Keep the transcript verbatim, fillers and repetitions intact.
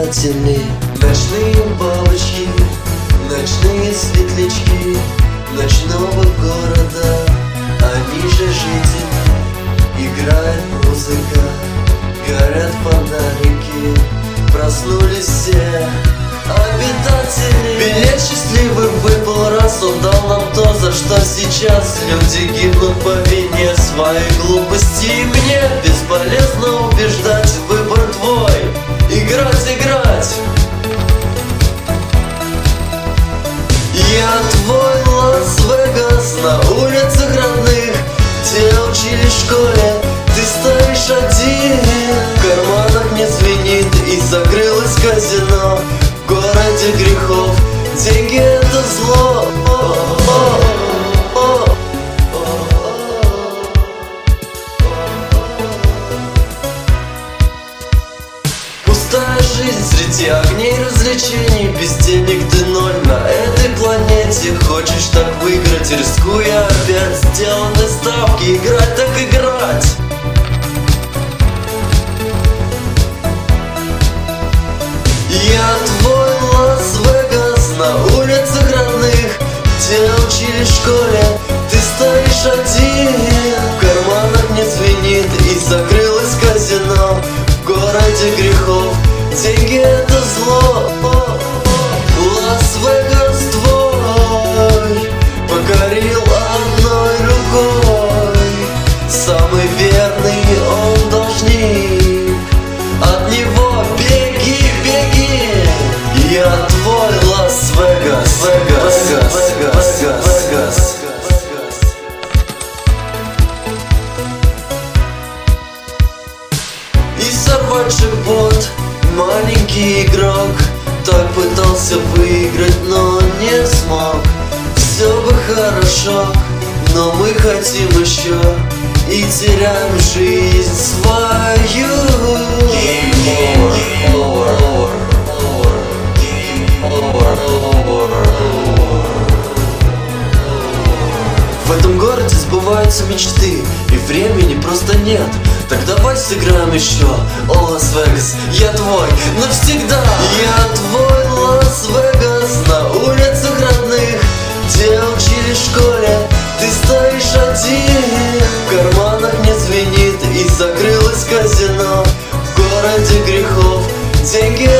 обитатели. Ночные бабочки, ночные светлячки ночного города, они же жители. Играет музыка, горят фонарики, проснулись все обитатели. Билет счастливый выпал, раз он дал нам то, за что сейчас люди гибнут по вине своей глупости. И мне бесполезно убеждать, выбор твой. Играть, играть. Я твой Лас-Вегас на улицах родных, где учили в школе, ты стоишь один. В карманах не звенит и закрылось казино. В городе грехов деньги — это зло. Пустая жизнь среди огней развлечений, без денег ты ноль на этой планете. Хочешь так выиграть, рискуя опять сделанной ставки. Играть так играть. Я твой Лас-Вегас на улицах родных, где учили в школе, ты стоишь один. В карманах не звенит и закрылось казино. В городе грехов деньги — это зло. Лас-Вегас твой покорил одной рукой. Самый верный он должник, от него беги, беги. Я твой Лас-Вегас, Вегас, Вегас, Вегас, Вегас. И сорвать джекпот маленький игрок так пытался выиграть, но не смог. Все бы хорошо, но мы хотим еще и теряем жизнь свою. В этом городе сбываются мечты, и времени просто нет. Так давай сыграем еще. О, Лас-Вегас, я твой навсегда. Я твой Лас-Вегас на улицах родных, где учили в школе, ты стоишь один. В карманах не звенит и закрылось казино. В городе грехов деньги